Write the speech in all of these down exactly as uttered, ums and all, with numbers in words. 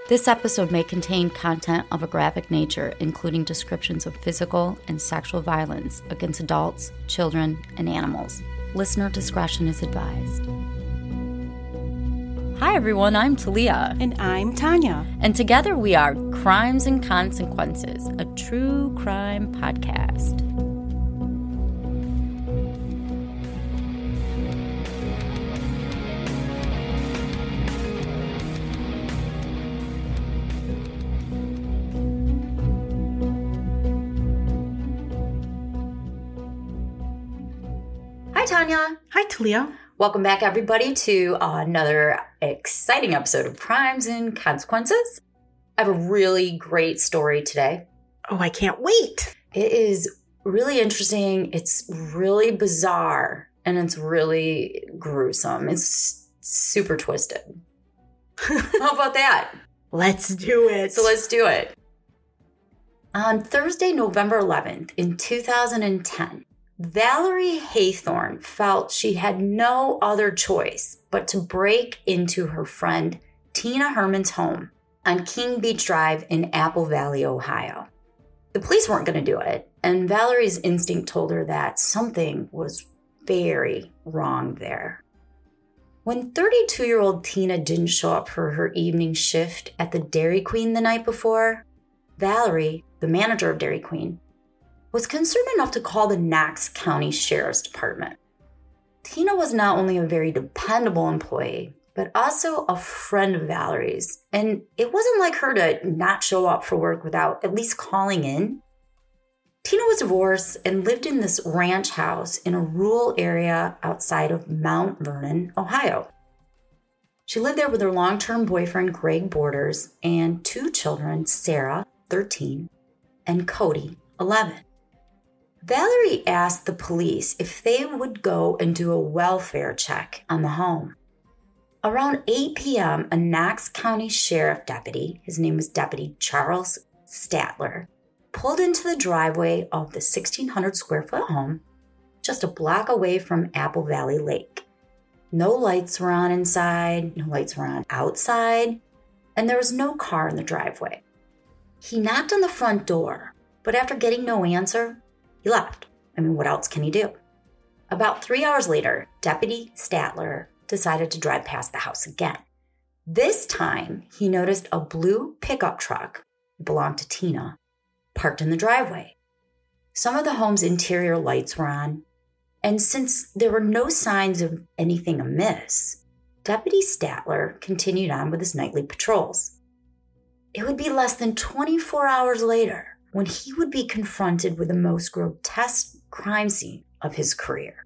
This episode may contain content of a graphic nature, including descriptions of physical and sexual violence against adults, children, and animals. Listener discretion is advised. Hi everyone, I'm Talia. And I'm Tanya. And together we are Crimes and Consequences, a true crime podcast. Hi, Tanya. Hi, Talia. Welcome back, everybody, to another exciting episode of Crimes and Consequences. I have a really great story today. Oh, I can't wait. It is really interesting. It's really bizarre, and it's really gruesome. It's super twisted. How about that? Let's do it. So let's do it. On Thursday, November eleventh, in two thousand ten, Valerie Haythorne felt she had no other choice but to break into her friend Tina Herman's home on King Beach Drive in Apple Valley, Ohio. The police weren't going to do it, and Valerie's instinct told her that something was very wrong there. When thirty-two-year-old Tina didn't show up for her evening shift at the Dairy Queen the night before, Valerie, the manager of Dairy Queen, was concerned enough to call the Knox County Sheriff's Department. Tina was not only a very dependable employee, but also a friend of Valerie's, and it wasn't like her to not show up for work without at least calling in. Tina was divorced and lived in this ranch house in a rural area outside of Mount Vernon, Ohio. She lived there with her long-term boyfriend, Greg Borders, and two children, Sarah, thirteen, and Cody, eleven. Valerie asked the police if they would go and do a welfare check on the home. Around eight p.m., a Knox County Sheriff deputy, his name was Deputy Charles Statler, pulled into the driveway of the sixteen hundred square foot home just a block away from Apple Valley Lake. No lights were on inside, no lights were on outside, and there was no car in the driveway. He knocked on the front door, but after getting no answer, he left. I mean, what else can he do? About three hours later, Deputy Statler decided to drive past the house again. This time, he noticed a blue pickup truck, it belonged to Tina, parked in the driveway. Some of the home's interior lights were on, and since there were no signs of anything amiss, Deputy Statler continued on with his nightly patrols. It would be less than twenty-four hours later when he would be confronted with the most grotesque crime scene of his career.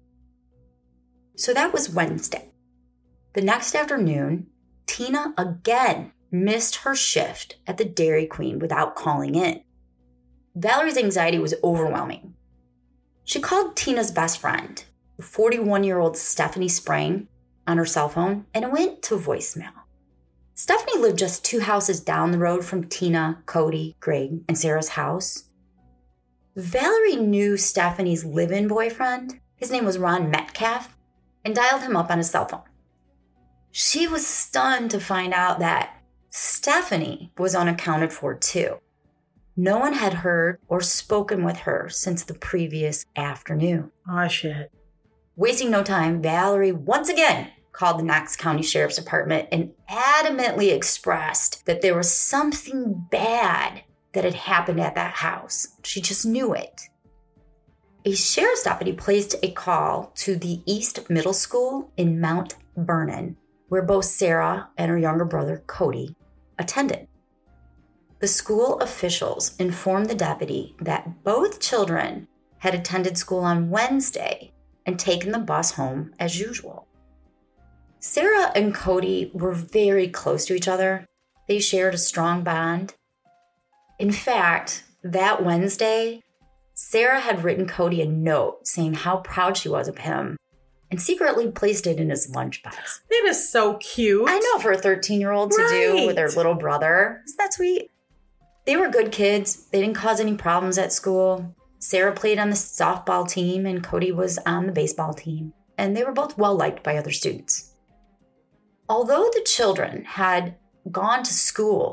So that was Wednesday. The next afternoon, Tina again missed her shift at the Dairy Queen without calling in. Valerie's anxiety was overwhelming. She called Tina's best friend, forty-one-year-old Stephanie Sprang, on her cell phone, and it went to voicemail. Stephanie lived just two houses down the road from Tina, Cody, Greg, and Sarah's house. Valerie knew Stephanie's live-in boyfriend. His name was Ron Metcalf, and dialed him up on his cell phone. She was stunned to find out that Stephanie was unaccounted for too. No one had heard or spoken with her since the previous afternoon. Oh, shit. Wasting no time, Valerie once again called the Knox County Sheriff's Department and adamantly expressed that there was something bad that had happened at that house. She just knew it. A sheriff's deputy placed a call to the East Middle School in Mount Vernon, where both Sarah and her younger brother, Cody, attended. The school officials informed the deputy that both children had attended school on Wednesday and taken the bus home as usual. Sarah and Cody were very close to each other. They shared a strong bond. In fact, that Wednesday, Sarah had written Cody a note saying how proud she was of him and secretly placed it in his lunchbox. It is so cute. I know, for a thirteen-year-old to Right. do with her little brother. Isn't that sweet? They were good kids. They didn't cause any problems at school. Sarah played on the softball team and Cody was on the baseball team. And they were both well-liked by other students. Although the children had gone to school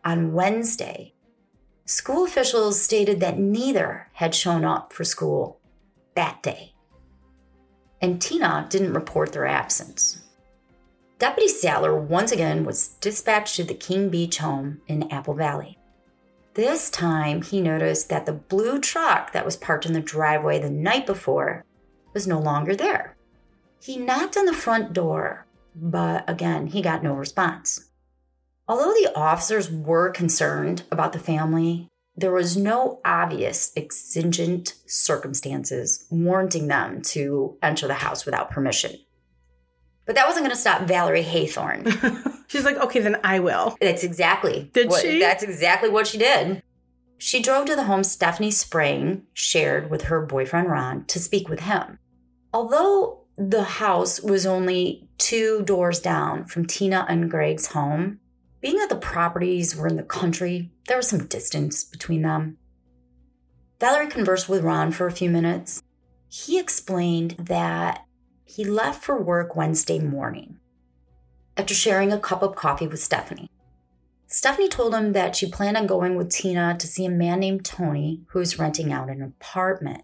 on Wednesday, school officials stated that neither had shown up for school that day. And Tina didn't report their absence. Deputy Saller once again was dispatched to the King Beach home in Apple Valley. This time, he noticed that the blue truck that was parked in the driveway the night before was no longer there. He knocked on the front door, but again, he got no response. Although the officers were concerned about the family, there was no obvious exigent circumstances warranting them to enter the house without permission. But that wasn't going to stop Valerie Haythorne. She's like, okay, then I will. That's exactly. Did what, she? That's exactly what she did. She drove to the home Stephanie Spring shared with her boyfriend Ron to speak with him. Although the house was only two doors down from Tina and Greg's home, being that the properties were in the country, there was some distance between them. Valerie conversed with Ron for a few minutes. He explained that he left for work Wednesday morning after sharing a cup of coffee with Stephanie. Stephanie told him that she planned on going with Tina to see a man named Tony who was renting out an apartment.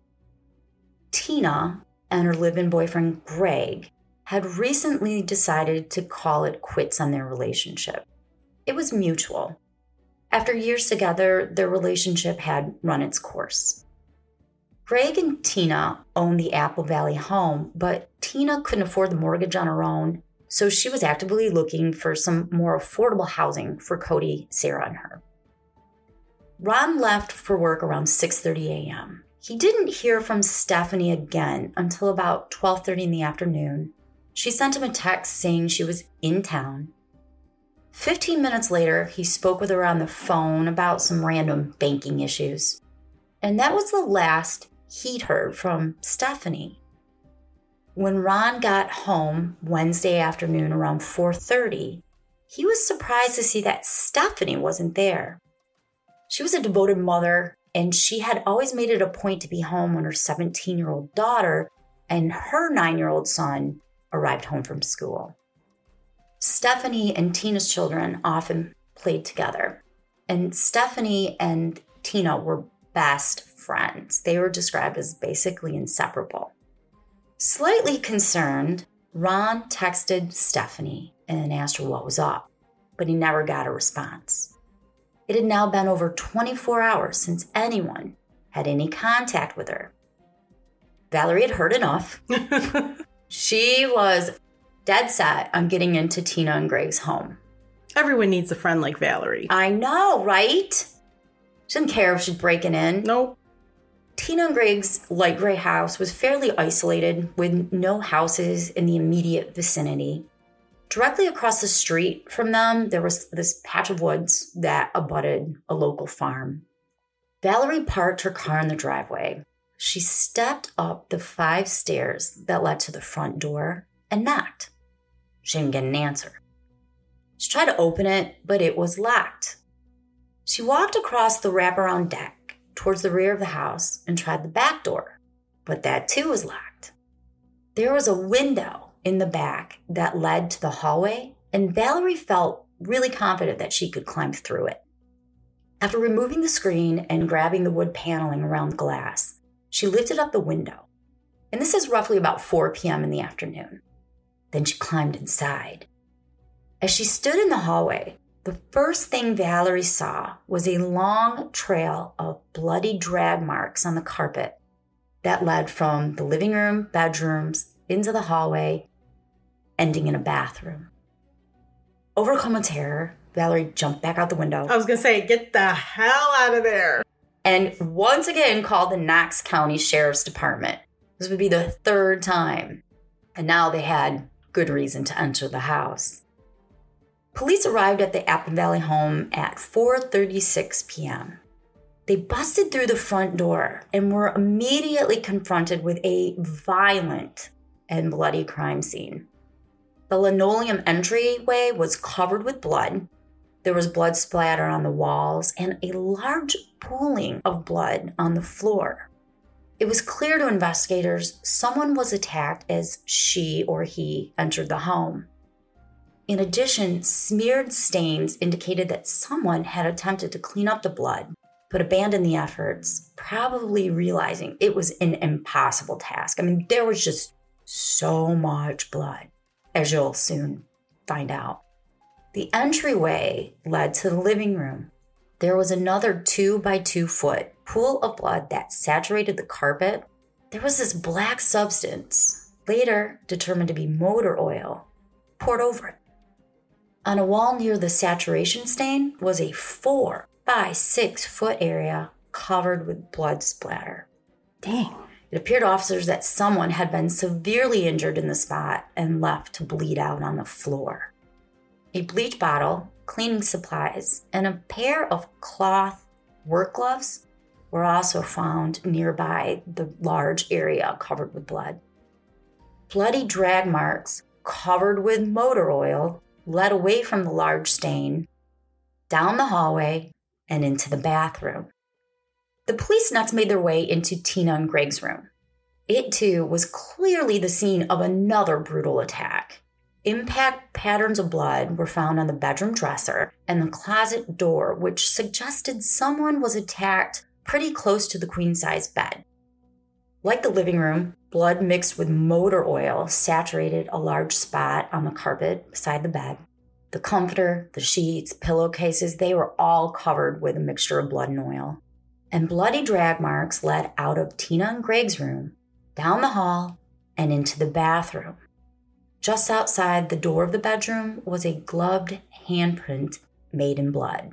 Tina and her live-in boyfriend Greg had recently decided to call it quits on their relationship. It was mutual. After years together, their relationship had run its course. Greg and Tina owned the Apple Valley home, but Tina couldn't afford the mortgage on her own, so she was actively looking for some more affordable housing for Cody, Sarah, and her. Ron left for work around six thirty a.m. He didn't hear from Stephanie again until about twelve thirty in the afternoon. She sent him a text saying she was in town. Fifteen minutes later, he spoke with her on the phone about some random banking issues. And that was the last he'd heard from Stephanie. When Ron got home Wednesday afternoon around four thirty, he was surprised to see that Stephanie wasn't there. She was a devoted mother, and she had always made it a point to be home when her seventeen-year-old daughter and her nine-year-old son arrived home from school. Stephanie and Tina's children often played together, and Stephanie and Tina were best friends. They were described as basically inseparable. Slightly concerned, Ron texted Stephanie and asked her what was up, but he never got a response. It had now been over twenty-four hours since anyone had any contact with her. Valerie had heard enough. She was dead set on getting into Tina and Greg's home. Everyone needs a friend like Valerie. I know, right? She didn't care if she's breaking in. Nope. Tina and Greg's light gray house was fairly isolated with no houses in the immediate vicinity. Directly across the street from them, there was this patch of woods that abutted a local farm. Valerie parked her car in the driveway. She stepped up the five stairs that led to the front door and knocked. She didn't get an answer. She tried to open it, but it was locked. She walked across the wraparound deck towards the rear of the house and tried the back door, but that too was locked. There was a window in the back that led to the hallway, and Valerie felt really confident that she could climb through it. After removing the screen and grabbing the wood paneling around the glass, she lifted up the window. And this is roughly about four p.m. in the afternoon. Then she climbed inside. As she stood in the hallway, the first thing Valerie saw was a long trail of bloody drag marks on the carpet that led from the living room, bedrooms, into the hallway, ending in a bathroom. Overcome with terror, Valerie jumped back out the window. I was going to say, get the hell out of there. And once again called the Knox County Sheriff's Department. This would be the third time. And now they had good reason to enter the house. Police arrived at the Apple Valley home at four thirty-six p.m. They busted through the front door and were immediately confronted with a violent and bloody crime scene. The linoleum entryway was covered with blood. There was blood splatter on the walls and a large pooling of blood on the floor. It was clear to investigators someone was attacked as she or he entered the home. In addition, smeared stains indicated that someone had attempted to clean up the blood, but abandoned the efforts, probably realizing it was an impossible task. I mean, there was just so much blood, as you'll soon find out. The entryway led to the living room. There was another two by two foot pool of blood that saturated the carpet. There was this black substance, later determined to be motor oil, poured over it. On a wall near the saturation stain was a four by six foot area covered with blood splatter. Dang. It appeared to officers that someone had been severely injured in the spot and left to bleed out on the floor. A bleach bottle, cleaning supplies, and a pair of cloth work gloves were also found nearby the large area covered with blood. Bloody drag marks covered with motor oil led away from the large stain, down the hallway, and into the bathroom. The police next made their way into Tina and Greg's room. It, too, was clearly the scene of another brutal attack. Impact patterns of blood were found on the bedroom dresser and the closet door, which suggested someone was attacked pretty close to the queen-size bed. Like the living room, blood mixed with motor oil saturated a large spot on the carpet beside the bed. The comforter, the sheets, pillowcases, they were all covered with a mixture of blood and oil. And bloody drag marks led out of Tina and Greg's room, down the hall, and into the bathroom. Just outside the door of the bedroom was a gloved handprint made in blood.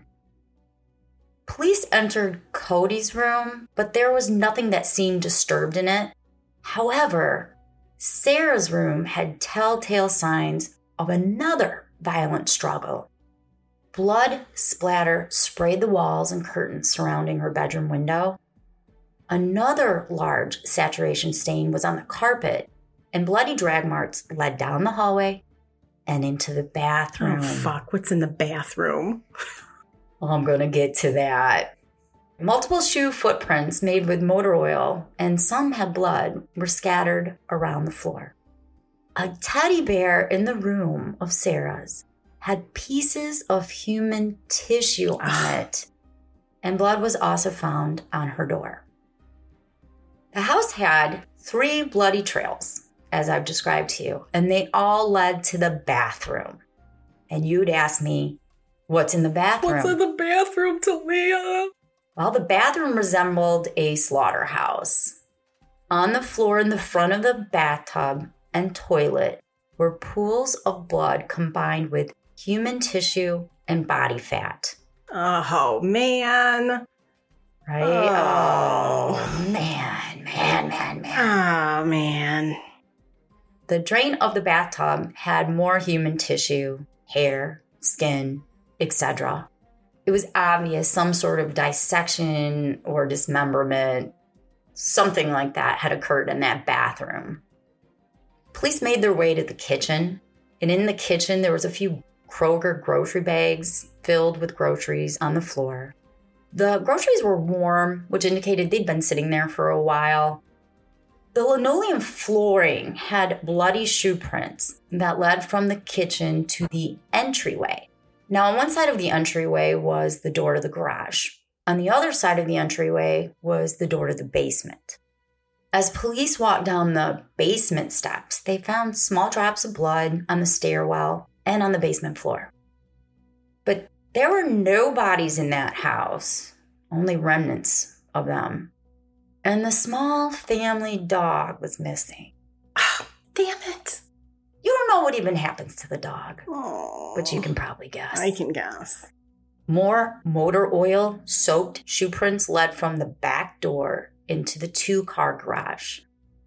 Police entered Cody's room, but there was nothing that seemed disturbed in it. However, Sarah's room had telltale signs of another violent struggle. Blood splatter sprayed the walls and curtains surrounding her bedroom window. Another large saturation stain was on the carpet, and bloody drag marks led down the hallway and into the bathroom. Oh, fuck. What's in the bathroom? Well, I'm going to get to that. Multiple shoe footprints made with motor oil, and some had blood, were scattered around the floor. A teddy bear in the room of Sarah's had pieces of human tissue on it, and blood was also found on her door. The house had three bloody trails, as I've described to you, and they all led to the bathroom. And you'd ask me, what's in the bathroom? What's in the bathroom, Talia? Well, the bathroom resembled a slaughterhouse. On the floor in the front of the bathtub and toilet were pools of blood combined with human tissue and body fat. Oh, man. Right? Oh, oh man, man, man, man. Oh, man. The drain of the bathtub had more human tissue, hair, skin, et cetera. It was obvious some sort of dissection or dismemberment, something like that, had occurred in that bathroom. Police made their way to the kitchen, and in the kitchen there was a few Kroger grocery bags filled with groceries on the floor. The groceries were warm, which indicated they'd been sitting there for a while. The linoleum flooring had bloody shoe prints that led from the kitchen to the entryway. Now, on one side of the entryway was the door to the garage. On the other side of the entryway was the door to the basement. As police walked down the basement steps, they found small drops of blood on the stairwell and on the basement floor. But there were no bodies in that house, only remnants of them. And the small family dog was missing. Oh, damn it. You don't know what even happens to the dog, Oh, but you can probably guess. I can guess. More motor oil soaked shoe prints led from the back door into the two-car garage.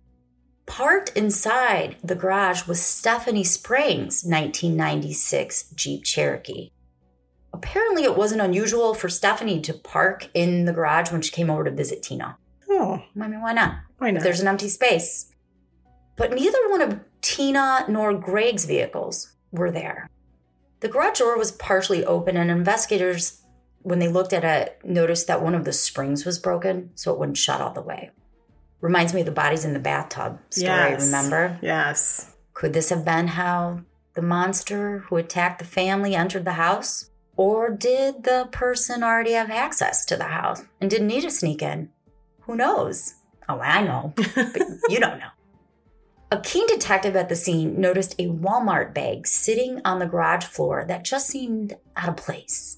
Parked inside the garage was Stephanie Springs' nineteen ninety-six Jeep Cherokee. Apparently, it wasn't unusual for Stephanie to park in the garage when she came over to visit Tina. Oh. I mean, why not? Why not? If there's an empty space. But neither one of Tina nor Greg's vehicles were there. The garage door was partially open, and investigators, when they looked at it, noticed that one of the springs was broken, so it wouldn't shut all the way. Reminds me of the bodies in the bathtub story, Yes. remember? Yes. Could this have been how the monster who attacked the family entered the house? Or did the person already have access to the house and didn't need to sneak in? Who knows? Oh, I know, but you don't know. A keen detective at the scene noticed a Walmart bag sitting on the garage floor that just seemed out of place.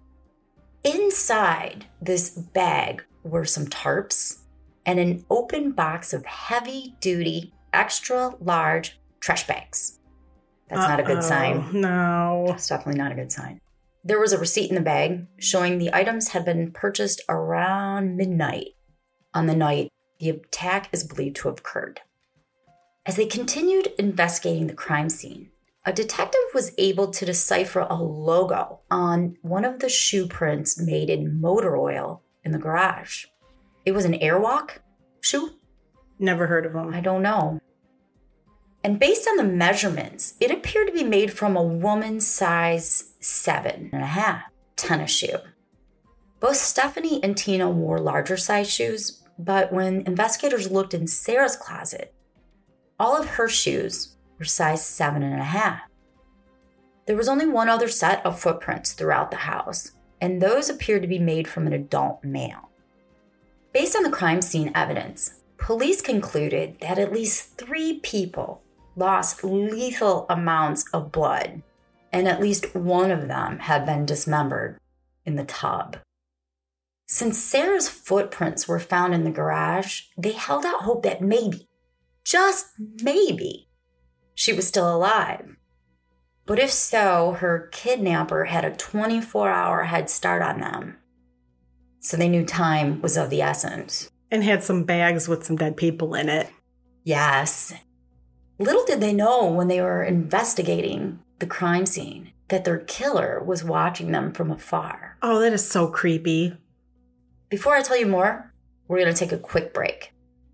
Inside this bag were some tarps and an open box of heavy-duty, extra-large trash bags. That's Uh-oh, not a good sign. No. It's definitely not a good sign. There was a receipt in the bag showing the items had been purchased around midnight on the night the attack is believed to have occurred. As they continued investigating the crime scene, a detective was able to decipher a logo on one of the shoe prints made in motor oil in the garage. It was an Airwalk shoe? Never heard of them. I don't know. And based on the measurements, it appeared to be made from a woman's size seven and a half tennis shoe. Both Stephanie and Tina wore larger size shoes, but when investigators looked in Sarah's closet, all of her shoes were size seven and a half. There was only one other set of footprints throughout the house, and those appeared to be made from an adult male. Based on the crime scene evidence, police concluded that at least three people lost lethal amounts of blood, and at least one of them had been dismembered in the tub. Since Sarah's footprints were found in the garage, they held out hope that maybe, just maybe, she was still alive. But if so, her kidnapper had a twenty-four hour head start on them. So they knew time was of the essence. And had some bags with some dead people in it. Yes. Little did they know when they were investigating the crime scene that their killer was watching them from afar. Oh, that is so creepy. Before I tell you more, we're going to take a quick break.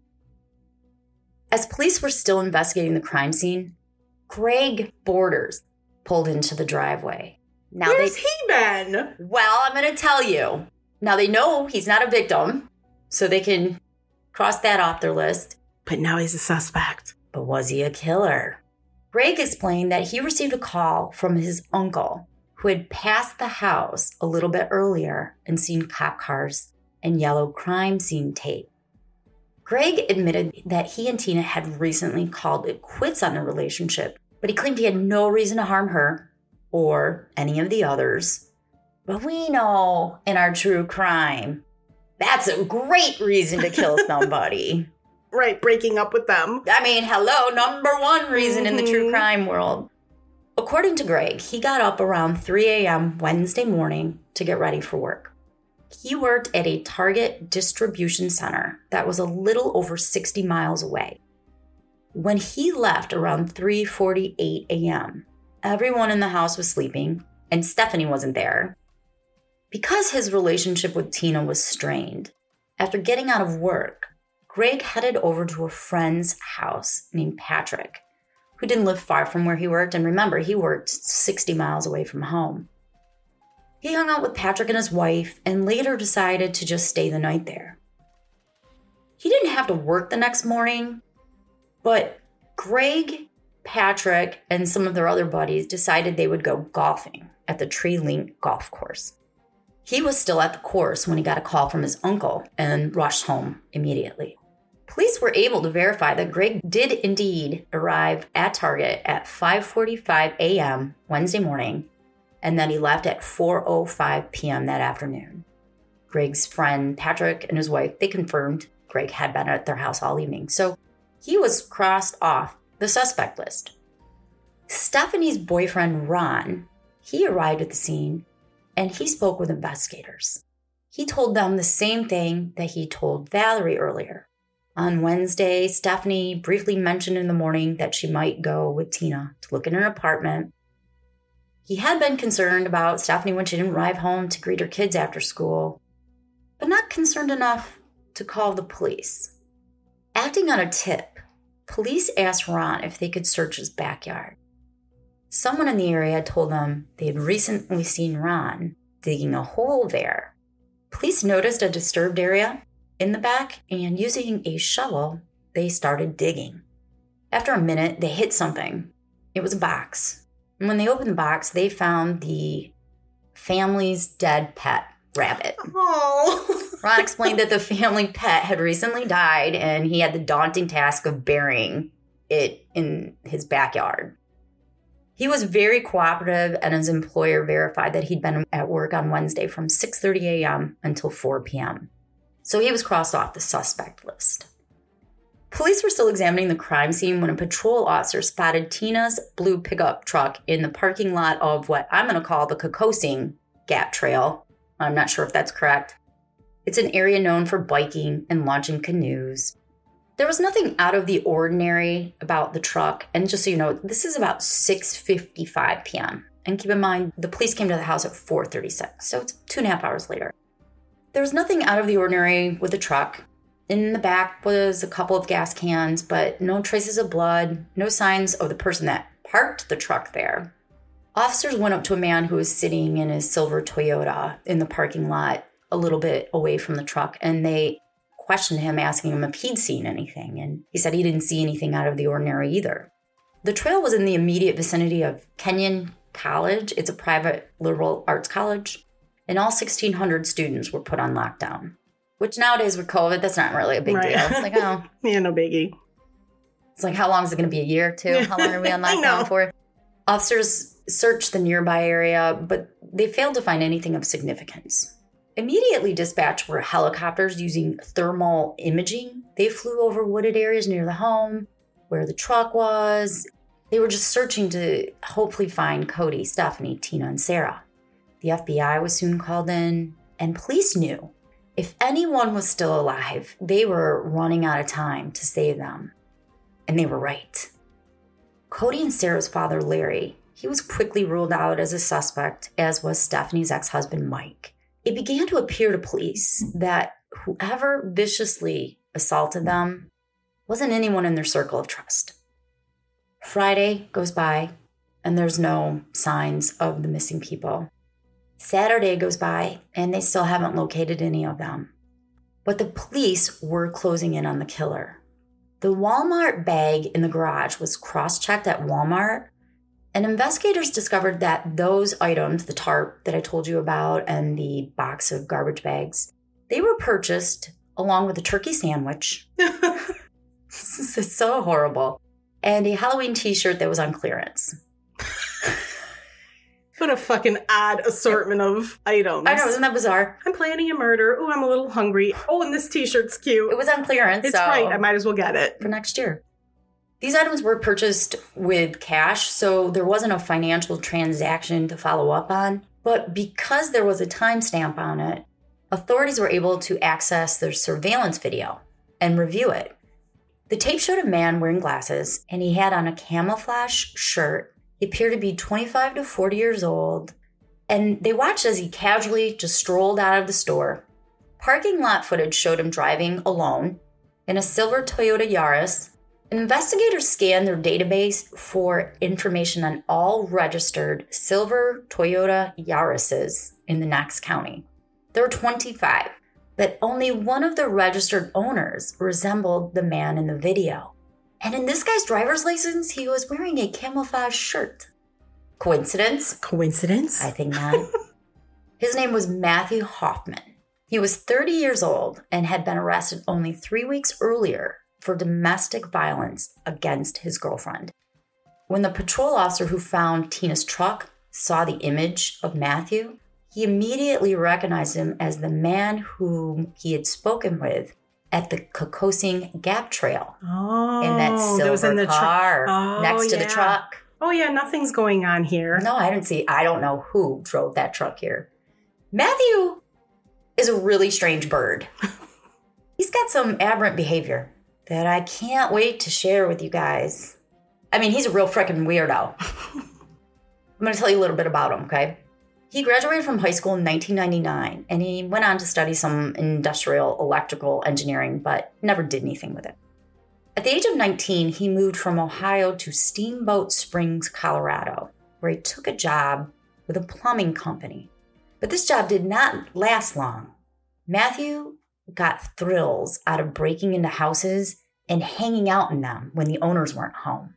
As police were still investigating the crime scene, Greg Borders pulled into the driveway. Now Where's they, he been? Well, I'm going to tell you. Now they know he's not a victim, so they can cross that off their list. But now he's a suspect. But was he a killer? Greg explained that he received a call from his uncle, who had passed the house a little bit earlier and seen cop cars and yellow crime scene tape. Greg admitted that he and Tina had recently called it quits on their relationship, but he claimed he had no reason to harm her or any of the others. But we know in our true crime, that's a great reason to kill somebody. Right, breaking up with them. I mean, hello, number one reason mm-hmm. in the true crime world. According to Greg, he got up around three a.m. Wednesday morning to get ready for work. He worked at a Target distribution center that was a little over sixty miles away. When he left around three forty-eight a.m., everyone in the house was sleeping, and Stephanie wasn't there. Because his relationship with Tina was strained, after getting out of work, Greg headed over to a friend's house named Patrick, who didn't live far from where he worked, and remember, he worked sixty miles away from home. He hung out with Patrick and his wife and later decided to just stay the night there. He didn't have to work the next morning, but Greg, Patrick, and some of their other buddies decided they would go golfing at the Tree Link golf course. He was still at the course when he got a call from his uncle and rushed home immediately. Police were able to verify that Greg did indeed arrive at Target at five forty-five a.m. Wednesday morning, and then he left at four oh five p.m. that afternoon. Greg's friend Patrick and his wife, they confirmed Greg had been at their house all evening, so he was crossed off the suspect list. Stephanie's boyfriend, Ron, he arrived at the scene, and he spoke with investigators. He told them the same thing that he told Valerie earlier. On Wednesday, Stephanie briefly mentioned in the morning that she might go with Tina to look in her apartment. He had been concerned about Stephanie when she didn't arrive home to greet her kids after school, but not concerned enough to call the police. Acting on a tip, police asked Ron if they could search his backyard. Someone in the area told them they had recently seen Ron digging a hole there. Police noticed a disturbed area in the back, and using a shovel, they started digging. After a minute, they hit something. It was a box. And when they opened the box, they found the family's dead pet rabbit. Oh. Ron explained that the family pet had recently died and he had the daunting task of burying it in his backyard. He was very cooperative, and his employer verified that he'd been at work on Wednesday from six thirty a.m. until four p.m. So he was crossed off the suspect list. Police were still examining the crime scene when a patrol officer spotted Tina's blue pickup truck in the parking lot of what I'm going to call the Kokosing Gap Trail. I'm not sure if that's correct. It's an area known for biking and launching canoes. There was nothing out of the ordinary about the truck. And just so you know, this is about six fifty-five p.m. And keep in mind, the police came to the house at four thirty-six, so it's two and a half hours later. There was nothing out of the ordinary with the truck. In the back was a couple of gas cans, but no traces of blood, no signs of the person that parked the truck there. Officers went up to a man who was sitting in his silver Toyota in the parking lot a little bit away from the truck, and they questioned him, asking him if he'd seen anything, and he said he didn't see anything out of the ordinary either. The trail was in the immediate vicinity of Kenyon College. It's a private liberal arts college, and all sixteen hundred students were put on lockdown, which nowadays with COVID, that's not really a big Right. deal. It's like, oh. Yeah, no biggie. It's like, how long is it going to be? A year or two? How long are we on I know. lockdown for? Officers searched the nearby area, but they failed to find anything of significance. Immediately dispatched were helicopters using thermal imaging. They flew over wooded areas near the home, where the truck was. They were just searching to hopefully find Cody, Stephanie, Tina, and Sarah. The F B I was soon called in, and police knew if anyone was still alive, they were running out of time to save them. And they were right. Cody and Sarah's father, Larry, he was quickly ruled out as a suspect, as was Stephanie's ex-husband, Mike. It began to appear to police that whoever viciously assaulted them wasn't anyone in their circle of trust. Friday goes by, and there's no signs of the missing people. Saturday goes by, and they still haven't located any of them. But the police were closing in on the killer. The Walmart bag in the garage was cross-checked at Walmart, and investigators discovered that those items, the tarp that I told you about and the box of garbage bags, they were purchased along with a turkey sandwich. This is so horrible. And a Halloween t-shirt that was on clearance. What a fucking odd assortment of items. I know, isn't that bizarre? I'm planning a murder. Oh, I'm a little hungry. Oh, and this t-shirt's cute. It was on clearance. It's so right. I might as well get it. for next year. These items were purchased with cash, so there wasn't a financial transaction to follow up on. But because there was a timestamp on it, authorities were able to access their surveillance video and review it. The tape showed a man wearing glasses, and he had on a camouflage shirt. He appeared to be twenty-five to forty years old, and they watched as he casually just strolled out of the store. Parking lot footage showed him driving alone in a silver Toyota Yaris. Investigators scanned their database for information on all registered silver Toyota Yarises in the Knox County. There were twenty-five, but only one of the registered owners resembled the man in the video. And in this guy's driver's license, he was wearing a camouflage shirt. Coincidence? Coincidence? I think not. His name was Matthew Hoffman. He was thirty years old and had been arrested only three weeks earlier for domestic violence against his girlfriend. When the patrol officer who found Tina's truck saw the image of Matthew, he immediately recognized him as the man whom he had spoken with at the Kokosing Gap Trail Oh, in that that was silver in the tru- car Oh, next to yeah. the truck. Oh, yeah, nothing's going on here. No, I didn't see. I don't know who drove that truck here. Matthew is a really strange bird. He's got some aberrant behavior that I can't wait to share with you guys. I mean, he's a real freaking weirdo. I'm going to tell you a little bit about him, okay? He graduated from high school in nineteen ninety-nine, and he went on to study some industrial electrical engineering, but never did anything with it. At the age of nineteen, he moved from Ohio to Steamboat Springs, Colorado, where he took a job with a plumbing company. But this job did not last long. Matthew got thrills out of breaking into houses and hanging out in them when the owners weren't home.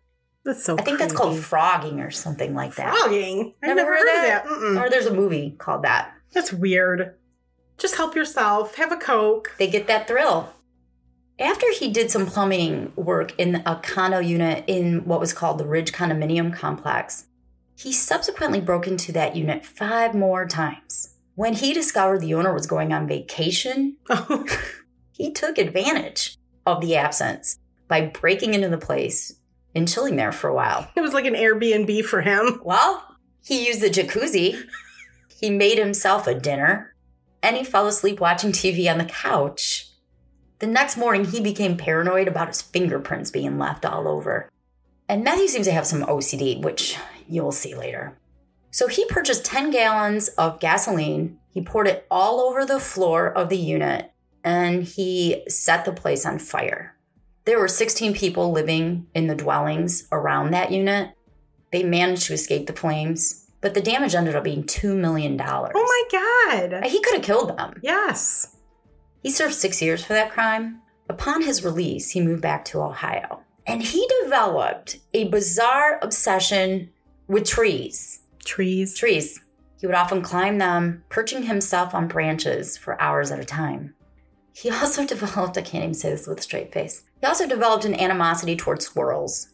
That's so I think creepy. that's called frogging or something like that. Frogging? I've Never never, heard heard, that? of that. Mm-mm. Or there's a movie called that. That's weird. Just help yourself. Have a Coke. They get that thrill. After he did some plumbing work in a condo unit in what was called the Ridge Condominium Complex, he subsequently broke into that unit five more times. When he discovered the owner was going on vacation, he took advantage of the absence by breaking into the place and chilling there for a while. It was like an Airbnb for him. Well, he used the jacuzzi, he made himself a dinner, and he fell asleep watching T V on the couch. The next morning, he became paranoid about his fingerprints being left all over. And Matthew seems to have some O C D, which you will see later. So he purchased ten gallons of gasoline. He poured it all over the floor of the unit, and he set the place on fire. There were sixteen people living in the dwellings around that unit. They managed to escape the flames, but the damage ended up being two million dollars. Oh my God. He could have killed them. Yes. He served six years for that crime. Upon his release, he moved back to Ohio. And he developed a bizarre obsession with trees. Trees. Trees. He would often climb them, perching himself on branches for hours at a time. He also developed, I can't even say this with a straight face, he also developed an animosity towards squirrels.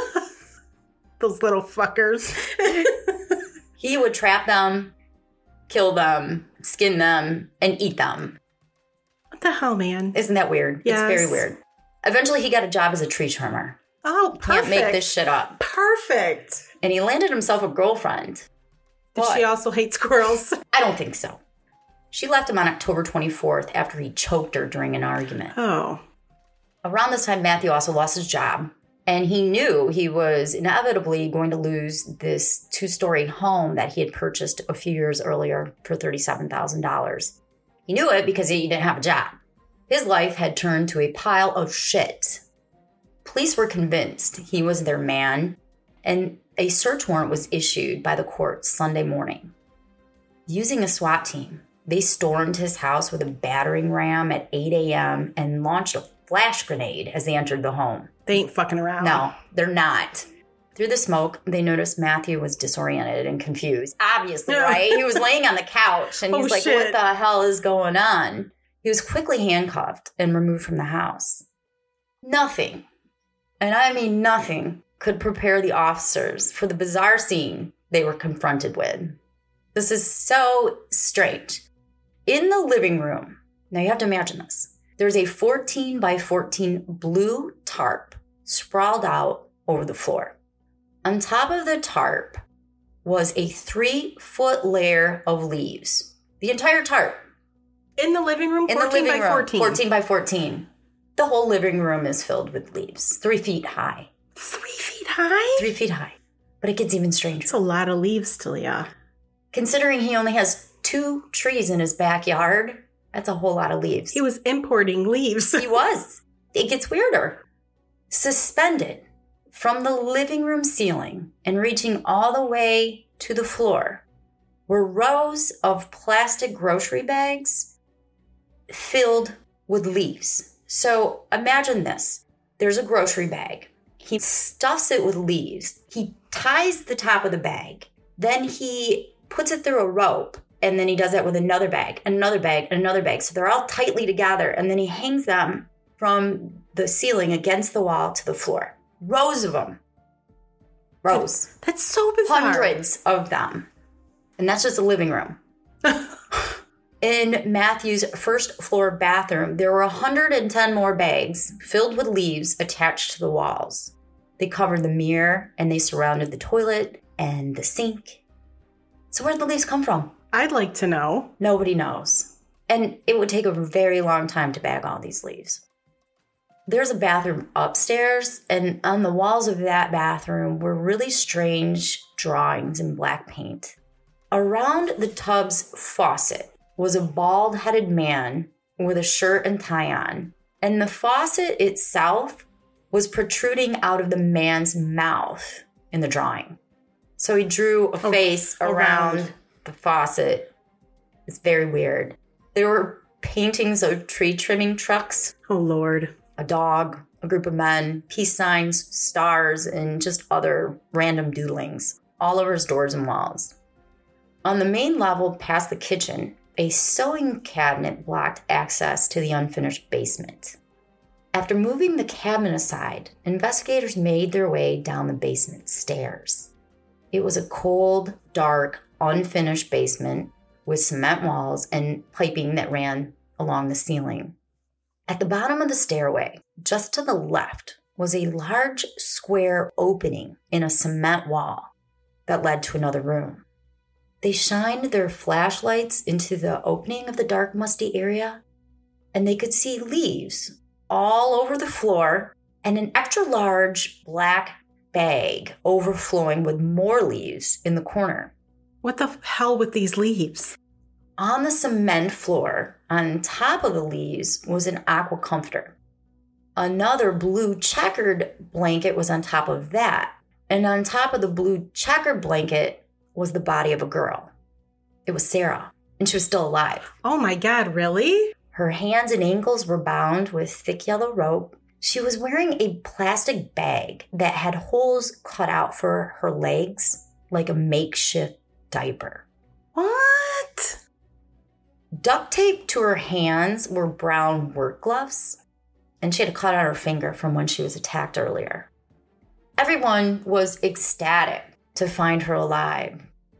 Those little fuckers. He would trap them, kill them, skin them, and eat them. What the hell, man? Isn't that weird? Yes. It's very weird. Eventually, he got a job as a tree trimmer. Oh, perfect. Can't make this shit up. Perfect. And he landed himself a girlfriend. Did But she also hate squirrels? I don't think so. She left him on October twenty-fourth after he choked her during an argument. Oh. Around this time, Matthew also lost his job. And he knew he was inevitably going to lose this two-story home that he had purchased a few years earlier for thirty-seven thousand dollars. He knew it because he didn't have a job. His life had turned to a pile of shit. Police were convinced he was their man, and a search warrant was issued by the court Sunday morning. Using a SWAT team, they stormed his house with a battering ram at eight a.m. and launched a flash grenade as they entered the home. They ain't fucking around. No, they're not. Through the smoke, they noticed Matthew was disoriented and confused. Obviously, right? He was laying on the couch, and he's Oh, like, shit. what the hell is going on? He was quickly handcuffed and removed from the house. Nothing, and I mean nothing, could prepare the officers for the bizarre scene they were confronted with. This is so strange. In the living room, now you have to imagine this, there's a fourteen by fourteen blue tarp sprawled out over the floor. On top of the tarp was a three-foot layer of leaves. The entire tarp. In the living room? In the fourteen living by room. fourteen. fourteen by fourteen. The whole living room is filled with leaves. Three feet high. Three feet high? Three feet high. But it gets even stranger. That's a lot of leaves, Talia. Considering he only has two trees in his backyard, that's a whole lot of leaves. He was importing leaves. He was. It gets weirder. Suspended from the living room ceiling and reaching all the way to the floor were rows of plastic grocery bags filled with leaves. So imagine this. There's a grocery bag. He stuffs it with leaves. He ties the top of the bag. Then he puts it through a rope. And then he does that with another bag, another bag, another bag. So they're all tightly together. And then he hangs them from the ceiling against the wall to the floor. Rows of them. Rows. That's so bizarre. Hundreds of them. And that's just a living room. In Matthew's first floor bathroom, there were one hundred ten more bags filled with leaves attached to the walls. They covered the mirror and they surrounded the toilet and the sink. So where did the leaves come from? I'd like to know. Nobody knows. And it would take a very long time to bag all these leaves. There's a bathroom upstairs, and on the walls of that bathroom were really strange drawings in black paint. Around the tub's faucet was a bald-headed man with a shirt and tie on, and the faucet itself was protruding out of the man's mouth in the drawing. So he drew a face oh, around, around the faucet. It's very weird. There were paintings of tree trimming trucks, Oh, Lord. a dog, a group of men, peace signs, stars, and just other random doodlings all over his doors and walls. On the main level past the kitchen, a sewing cabinet blocked access to the unfinished basement. After moving the cabinet aside, investigators made their way down the basement stairs. It was a cold, dark, unfinished basement with cement walls and piping that ran along the ceiling. At the bottom of the stairway, just to the left, was a large square opening in a cement wall that led to another room. They shined their flashlights into the opening of the dark, musty area, and they could see leaves all over the floor and an extra large black bag overflowing with more leaves in the corner. What the hell with these leaves? On the cement floor, on top of the leaves, was an aqua comforter. Another blue checkered blanket was on top of that, and on top of the blue checkered blanket was the body of a girl. It was Sarah, and she was still alive. Oh my God, really? Her hands and ankles were bound with thick yellow rope. She was wearing a plastic bag that had holes cut out for her legs, like a makeshift diaper. What? Duct taped to her hands were brown work gloves, and she had a cut on her finger from when she was attacked earlier. Everyone was ecstatic to find her alive.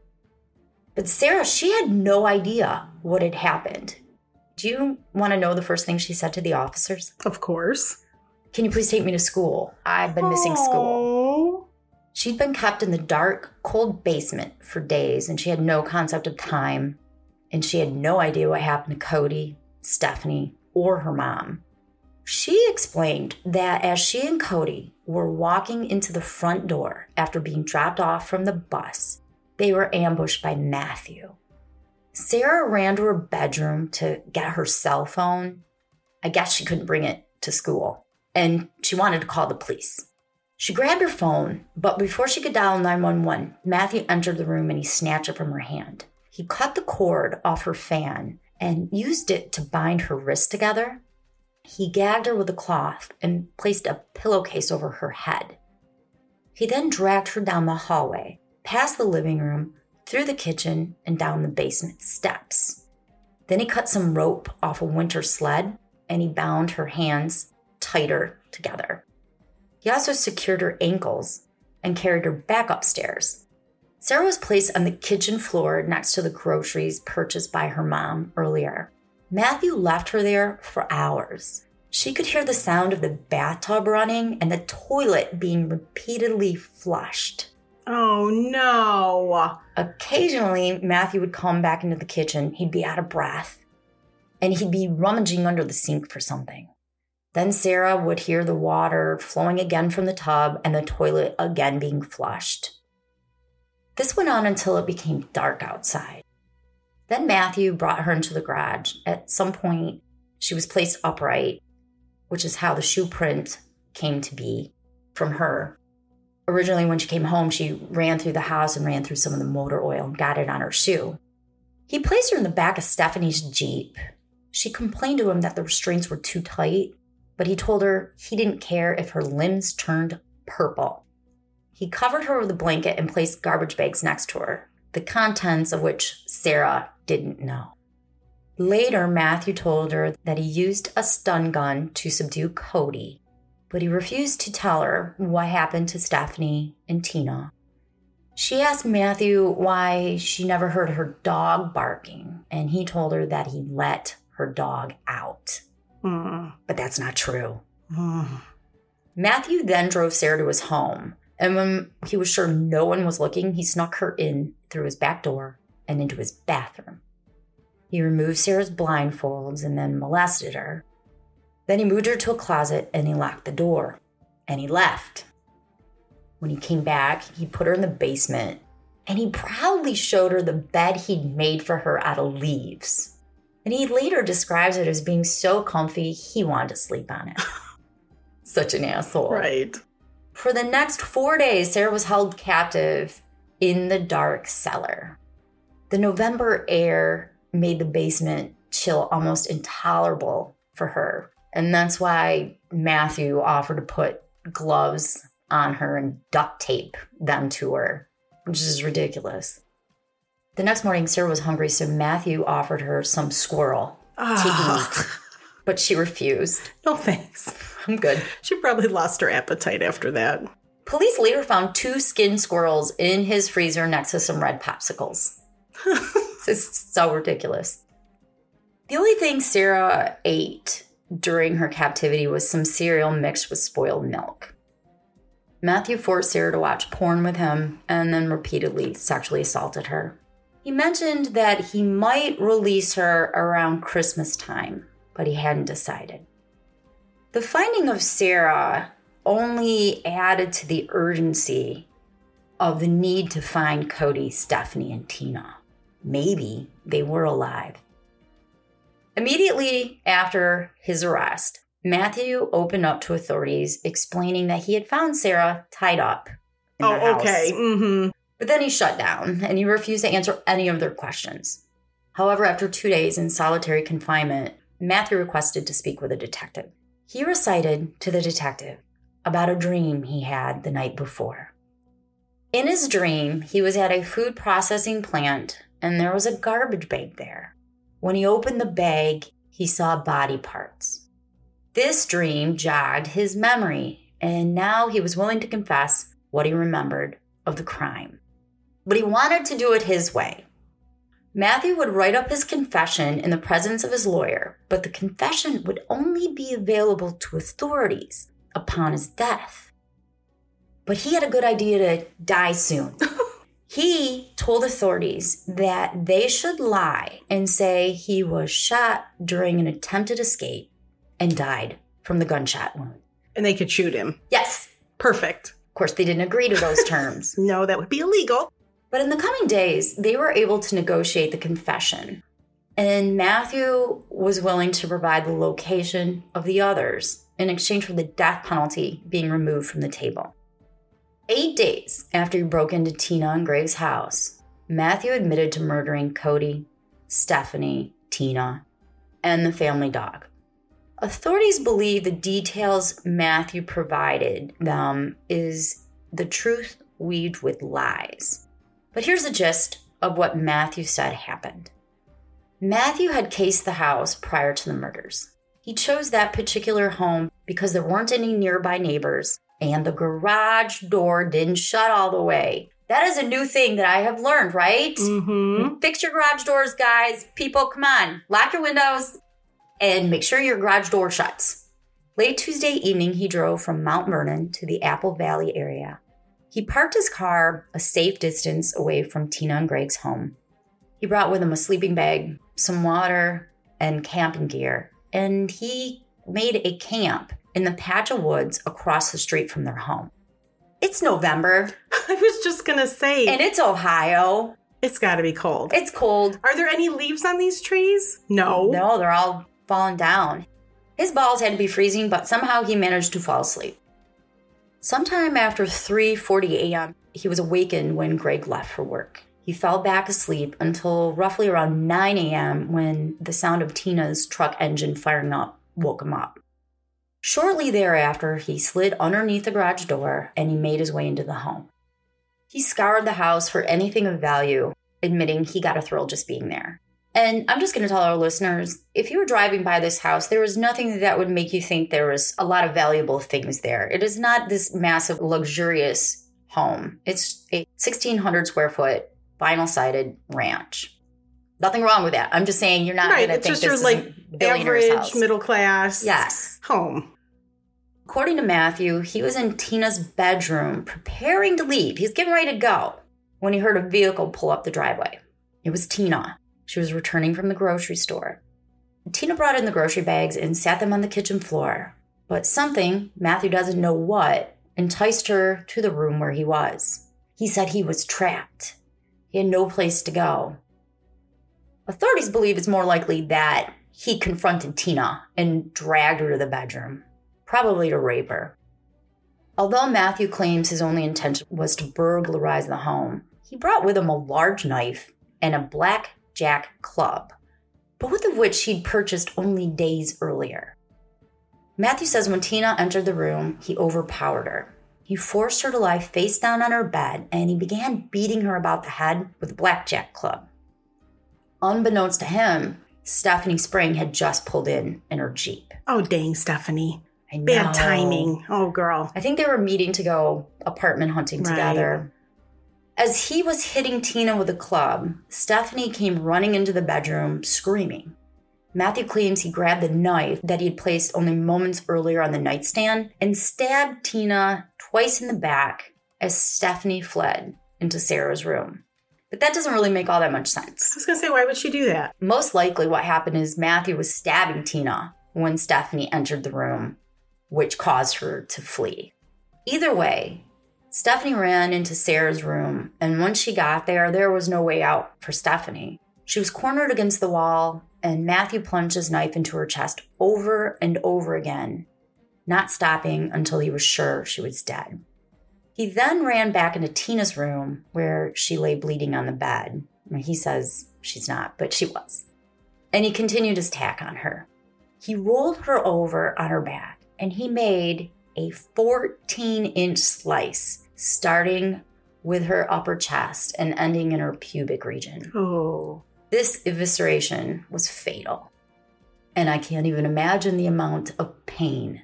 But Sarah, she had no idea what had happened. Do you want to know the first thing she said to the officers? Of course. Can you please take me to school? I've been missing Aww. school. She'd been kept in the dark, cold basement for days, and she had no concept of time, and she had no idea what happened to Cody, Stephanie, or her mom. She explained that as she and Cody were walking into the front door after being dropped off from the bus, they were ambushed by Matthew. Sarah ran to her bedroom to get her cell phone. I guess she couldn't bring it to school, and she wanted to call the police. She grabbed her phone, but before she could dial nine one one, Matthew entered the room and he snatched it from her hand. He cut the cord off her fan and used it to bind her wrists together. He gagged her with a cloth and placed a pillowcase over her head. He then dragged her down the hallway, past the living room, through the kitchen, and down the basement steps. Then he cut some rope off a winter sled, and he bound her hands tighter together. He also secured her ankles and carried her back upstairs. Sarah was placed on the kitchen floor next to the groceries purchased by her mom earlier. Matthew left her there for hours. She could hear the sound of the bathtub running and the toilet being repeatedly flushed. Oh, no. Occasionally, Matthew would come back into the kitchen. He'd be out of breath, and he'd be rummaging under the sink for something. Then Sarah would hear the water flowing again from the tub and the toilet again being flushed. This went on until it became dark outside. Then Matthew brought her into the garage. At some point, she was placed upright, which is how the shoe print came to be from her. Originally, when she came home, she ran through the house and ran through some of the motor oil and got it on her shoe. He placed her in the back of Stephanie's Jeep. She complained to him that the restraints were too tight, but he told her he didn't care if her limbs turned purple. He covered her with a blanket and placed garbage bags next to her, the contents of which Sarah didn't know. Later, Matthew told her that he used a stun gun to subdue Cody, but he refused to tell her what happened to Stephanie and Tina. She asked Matthew why she never heard her dog barking, and he told her that he let her dog out. Mm. But that's not true. Mm. Matthew then drove Sarah to his home, and when he was sure no one was looking, he snuck her in through his back door and into his bathroom. He removed Sarah's blindfolds and then molested her. Then he moved her to a closet and he locked the door, and he left. When he came back, he put her in the basement, and he proudly showed her the bed he'd made for her out of leaves. And he later describes it as being so comfy, he wanted to sleep on it. Such an asshole. Right. For the next four days, Sarah was held captive in the dark cellar. The November air made the basement chill almost intolerable for her, And that's why Matthew offered to put gloves on her and duct tape them to her, which is ridiculous. The next morning, Sarah was hungry, so Matthew offered her some squirrel Oh. to eat, but she refused. No thanks. I'm good. She probably lost her appetite after that. Police later found two skinned squirrels in his freezer next to some red popsicles. It's so ridiculous. The only thing Sarah ate during her captivity was some cereal mixed with spoiled milk. Matthew forced Sarah to watch porn with him and then repeatedly sexually assaulted her. He mentioned that he might release her around Christmas time, but he hadn't decided. The finding of Sarah only added to the urgency of the need to find Cody, Stephanie, and Tina. Maybe they were alive. Immediately after his arrest, Matthew opened up to authorities explaining that he had found Sarah tied up in their Oh, house. okay. Mm-hmm. But then he shut down and he refused to answer any of their questions. However, after two days in solitary confinement, Matthew requested to speak with a detective. He recited to the detective about a dream he had the night before. In his dream, he was at a food processing plant and there was a garbage bag there. When he opened the bag, he saw body parts. This dream jogged his memory, and now he was willing to confess what he remembered of the crime. But he wanted to do it his way. Matthew would write up his confession in the presence of his lawyer, but the confession would only be available to authorities upon his death. But he had a good idea to die soon. He told authorities that they should lie and say he was shot during an attempted escape and died from the gunshot wound. And they could shoot him. Yes. Perfect. Of course, they didn't agree to those terms. No, that would be illegal. But in the coming days, they were able to negotiate the confession. And Matthew was willing to provide the location of the others in exchange for the death penalty being removed from the table. Eight days after he broke into Tina and Greg's house, Matthew admitted to murdering Cody, Stephanie, Tina, and the family dog. Authorities believe the details Matthew provided them is the truth weaved with lies. But here's the gist of what Matthew said happened. Matthew had cased the house prior to the murders. He chose that particular home because there weren't any nearby neighbors and the garage door didn't shut all the way. That is a new thing that I have learned, right? Mm-hmm. Fix your garage doors, guys. People, come on. Lock your windows and make sure your garage door shuts. Late Tuesday evening, he drove from Mount Vernon to the Apple Valley area. He parked his car a safe distance away from Tina and Greg's home. He brought with him a sleeping bag, some water, and camping gear, and he made a camp in the patch of woods across the street from their home. It's November. I was just going to say. And it's Ohio. It's got to be cold. It's cold. Are there any leaves on these trees? No. No, they're all falling down. His balls had to be freezing, but somehow he managed to fall asleep. Sometime after three forty a.m., he was awakened when Greg left for work. He fell back asleep until roughly around nine a.m. when the sound of Tina's truck engine firing up woke him up. Shortly thereafter, he slid underneath the garage door and he made his way into the home. He scoured the house for anything of value, admitting he got a thrill just being there. And I'm just going to tell our listeners, if you were driving by this house, there was nothing that would make you think there was a lot of valuable things there. It is not this massive, luxurious home. It's a sixteen hundred square foot vinyl sided ranch. Nothing wrong with that. I'm just saying you're not right, going to think it's this just is your, a like, billionaire's average, house. middle class Yes. home. According to Matthew, he was in Tina's bedroom preparing to leave. He's getting ready to go when he heard a vehicle pull up the driveway. It was Tina. She was returning from the grocery store. Tina brought in the grocery bags and sat them on the kitchen floor. But something, Matthew doesn't know what, enticed her to the room where he was. He said he was trapped. He had no place to go. Authorities believe it's more likely that he confronted Tina and dragged her to the bedroom, probably to rape her. Although Matthew claims his only intention was to burglarize the home, he brought with him a large knife and a blackjack club, both of which he'd purchased only days earlier. Matthew says when Tina entered the room, he overpowered her. He forced her to lie face down on her bed, and he began beating her about the head with a blackjack club. Unbeknownst to him, Stephanie Spring had just pulled in in her Jeep. Oh, dang, Stephanie. I know. Bad timing. Oh, girl. I think they were meeting to go apartment hunting Right. together. As he was hitting Tina with a club, Stephanie came running into the bedroom, screaming. Matthew claims he grabbed the knife that he had placed only moments earlier on the nightstand and stabbed Tina twice in the back as Stephanie fled into Sarah's room. But that doesn't really make all that much sense. I was going to say, why would she do that? Most likely what happened is Matthew was stabbing Tina when Stephanie entered the room, which caused her to flee. Either way, Stephanie ran into Sarah's room, and once she got there, there was no way out for Stephanie. She was cornered against the wall, and Matthew plunged his knife into her chest over and over again, not stopping until he was sure she was dead. He then ran back into Tina's room, where she lay bleeding on the bed. He says she's not, but she was. And he continued his attack on her. He rolled her over on her back, and he made a fourteen-inch slice, starting with her upper chest and ending in her pubic region. Oh. This evisceration was fatal, and I can't even imagine the amount of pain.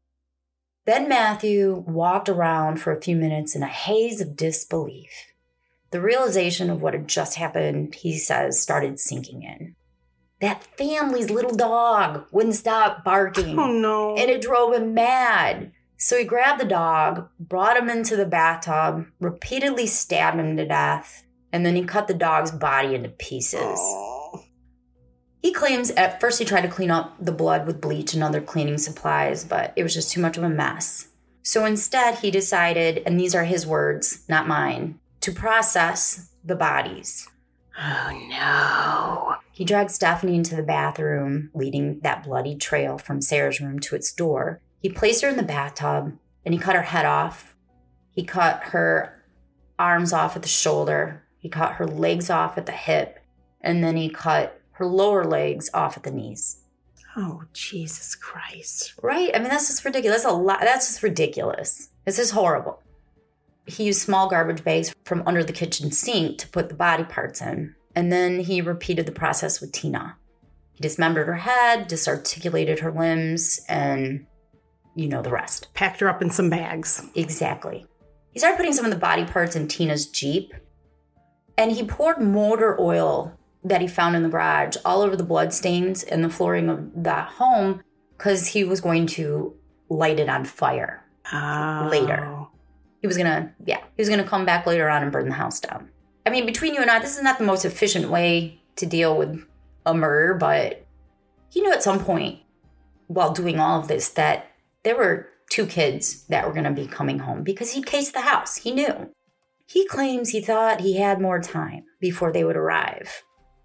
Then Matthew walked around for a few minutes in a haze of disbelief. The realization of what had just happened, he says, started sinking in. That family's little dog wouldn't stop barking. Oh, no. And it drove him mad. So he grabbed the dog, brought him into the bathtub, repeatedly stabbed him to death, and then he cut the dog's body into pieces. Oh. He claims at first he tried to clean up the blood with bleach and other cleaning supplies, but it was just too much of a mess. So instead, he decided, and these are his words, not mine, to process the bodies. Oh, no. He dragged Stephanie into the bathroom, leading that bloody trail from Sarah's room to its door. He placed her in the bathtub, and he cut her head off. He cut her arms off at the shoulder. He cut her legs off at the hip, and then he cut her lower legs off at the knees. Oh, Jesus Christ. Right? I mean, that's just ridiculous. That's a lot. That's just ridiculous. This is horrible. He used small garbage bags from under the kitchen sink to put the body parts in, and then he repeated the process with Tina. He dismembered her head, disarticulated her limbs, and you know the rest. Packed her up in some bags. Exactly. He started putting some of the body parts in Tina's Jeep, and he poured motor oil that he found in the garage all over the bloodstains and the flooring of the home because he was going to light it on fire Oh. later. He was going to, yeah, he was going to come back later on and burn the house down. I mean, between you and I, this is not the most efficient way to deal with a murder, but he knew at some point while doing all of this that there were two kids that were going to be coming home because he'd cased the house. He knew. He claims he thought he had more time before they would arrive.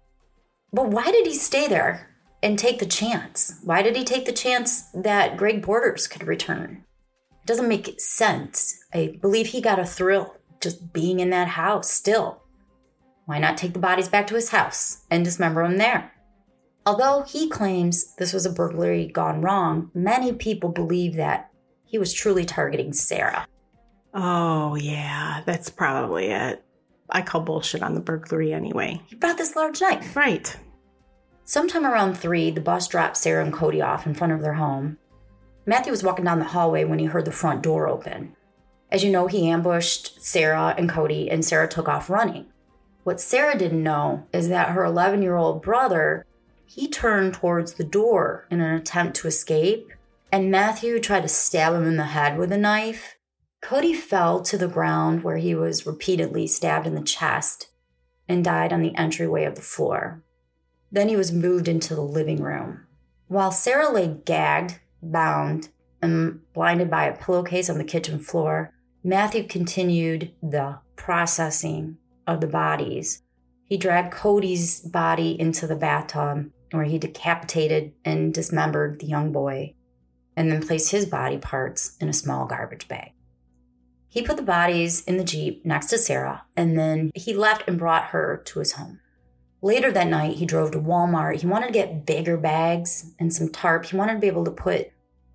But why did he stay there and take the chance? Why did he take the chance that Greg Borders could return? It doesn't make sense. I believe he got a thrill just being in that house still. Why not take the bodies back to his house and dismember them there? Although he claims this was a burglary gone wrong, many people believe that he was truly targeting Sarah. Oh, yeah, that's probably it. I call bullshit on the burglary anyway. He brought this large knife. Right. Sometime around three, the bus dropped Sarah and Cody off in front of their home. Matthew was walking down the hallway when he heard the front door open. As you know, he ambushed Sarah and Cody, and Sarah took off running. What Sarah didn't know is that her eleven-year-old brother, he turned towards the door in an attempt to escape, and Matthew tried to stab him in the head with a knife. Cody fell to the ground where he was repeatedly stabbed in the chest and died on the entryway of the floor. Then he was moved into the living room. While Sarah lay gagged, bound, and blinded by a pillowcase on the kitchen floor, Matthew continued the processing of the bodies. He dragged Cody's body into the bathtub where he decapitated and dismembered the young boy and then placed his body parts in a small garbage bag. He put the bodies in the Jeep next to Sarah, and then he left and brought her to his home. Later that night, he drove to Walmart. He wanted to get bigger bags and some tarp. He wanted to be able to put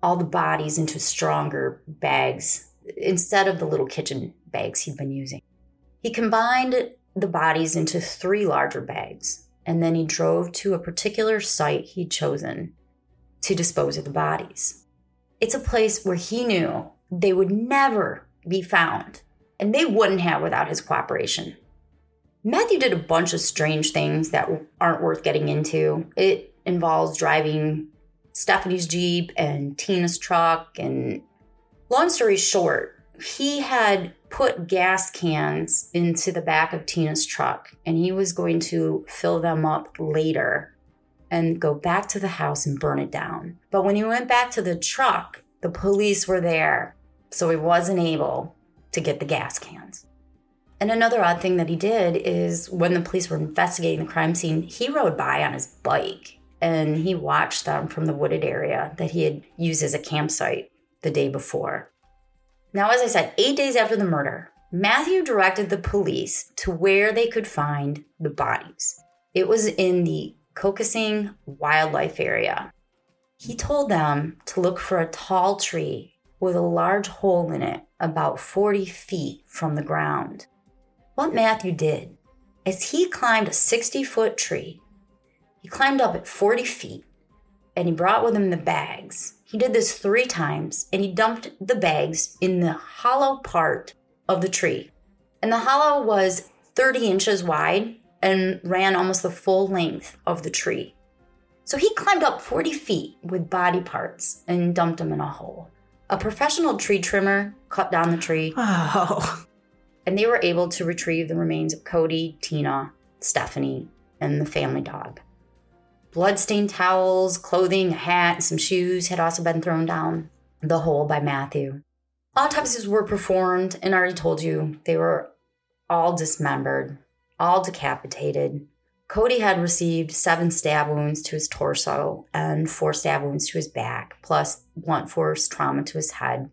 all the bodies into stronger bags instead of the little kitchen bags he'd been using. He combined the bodies into three larger bags, and then he drove to a particular site he'd chosen to dispose of the bodies. It's a place where he knew they would never be found, and they wouldn't have without his cooperation. Matthew did a bunch of strange things that aren't worth getting into. It involves driving Stephanie's Jeep and Tina's truck, and long story short, he had put gas cans into the back of Tina's truck, and he was going to fill them up later and go back to the house and burn it down. But when he went back to the truck, the police were there, so he wasn't able to get the gas cans. And another odd thing that he did is when the police were investigating the crime scene, he rode by on his bike, and he watched them from the wooded area that he had used as a campsite the day before. Now, as I said, eight days after the murder, Matthew directed the police to where they could find the bodies. It was in the Kokosing Wildlife Area. He told them to look for a tall tree with a large hole in it about forty feet from the ground. What Matthew did is he climbed a sixty-foot tree. He climbed up at forty feet, and he brought with him the bags. He did this three times, and he dumped the bags in the hollow part of the tree. And the hollow was thirty inches wide and ran almost the full length of the tree. So he climbed up forty feet with body parts and dumped them in a hole. A professional tree trimmer cut down the tree. Oh. And they were able to retrieve the remains of Cody, Tina, Stephanie, and the family dog. Bloodstained towels, clothing, a hat, and some shoes had also been thrown down the hole by Matthew. Autopsies were performed, and I already told you, they were all dismembered, all decapitated. Cody had received seven stab wounds to his torso and four stab wounds to his back, plus blunt force trauma to his head.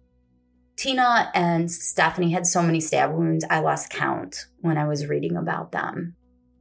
Tina and Stephanie had so many stab wounds, I lost count when I was reading about them.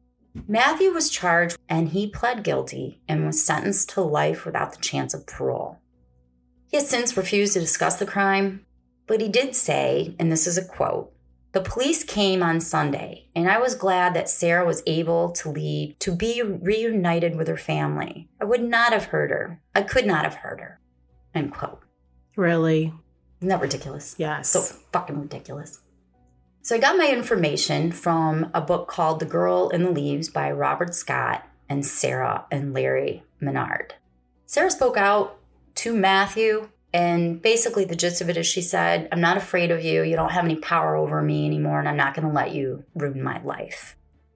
Matthew was charged, and he pled guilty and was sentenced to life without the chance of parole. He has since refused to discuss the crime, but he did say, and this is a quote, "The police came on Sunday, and I was glad that Sarah was able to leave to be reunited with her family. I would not have hurt her. I could not have hurt her." End quote. Really? Isn't that ridiculous? Yes. So fucking ridiculous. So I got my information from a book called The Girl in the Leaves by Robert Scott and Sarah and Larry Menard. Sarah spoke out to Matthew, and basically the gist of it is she said, "I'm not afraid of you. You don't have any power over me anymore, and I'm not going to let you ruin my life."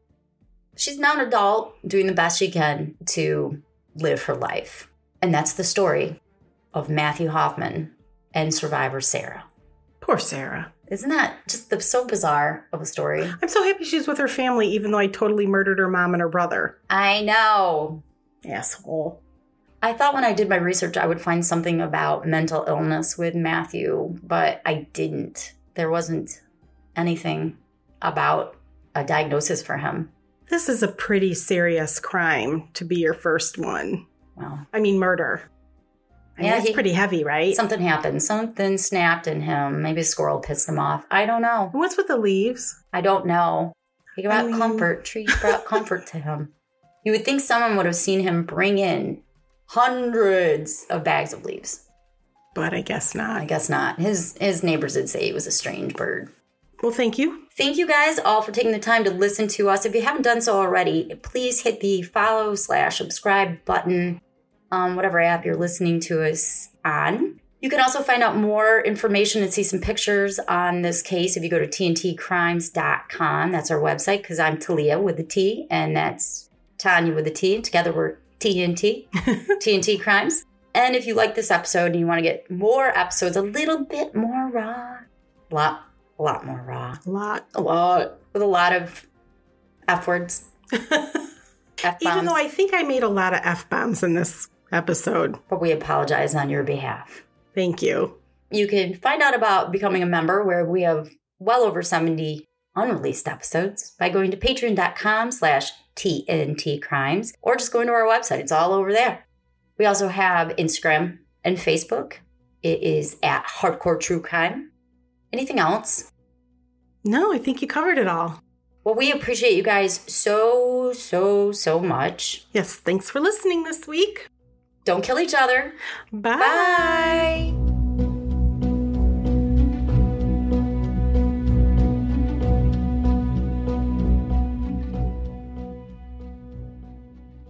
She's now an adult doing the best she can to live her life. And that's the story of Matthew Hoffman and survivor Sarah. Poor Sarah. Isn't that just the, so bizarre of a story? I'm so happy she's with her family, even though I totally murdered her mom and her brother. I know. Asshole. I thought when I did my research, I would find something about mental illness with Matthew, but I didn't. There wasn't anything about a diagnosis for him. This is a pretty serious crime to be your first one. Well, I mean, murder. I mean, yeah, that's he, pretty heavy, right? Something happened. Something snapped in him. Maybe a squirrel pissed him off. I don't know. And what's with the leaves? I don't know. He brought I mean... comfort. Trees brought comfort to him. You would think someone would have seen him bring in hundreds of bags of leaves. But I guess not. I guess not. His his neighbors did say he was a strange bird. Well, thank you. Thank you guys all for taking the time to listen to us. If you haven't done so already, please hit the follow slash subscribe button on whatever app you're listening to us on. You can also find out more information and see some pictures on this case if you go to T N T crimes dot com. That's our website, because I'm Talia with a T, and that's Tanya with a T. And together we're T N T, T N T Crimes. And if you like this episode and you want to get more episodes, a little bit more raw, a lot, a lot more raw. A lot. A lot. With a lot of F words. F-bombs. Even though I think I made a lot of F-bombs in this episode. But we apologize on your behalf. Thank you. You can find out about becoming a member, where we have well over seventy unreleased episodes, by going to patreon dot com slash T N T crimes, or just going to our website. It's all over there. We also have Instagram and Facebook. It is at Hardcore True Crime. Anything else? No, I think you covered it all. Well, we appreciate you guys so, so, so much. Yes, thanks for listening this week. Don't kill each other. Bye. Bye.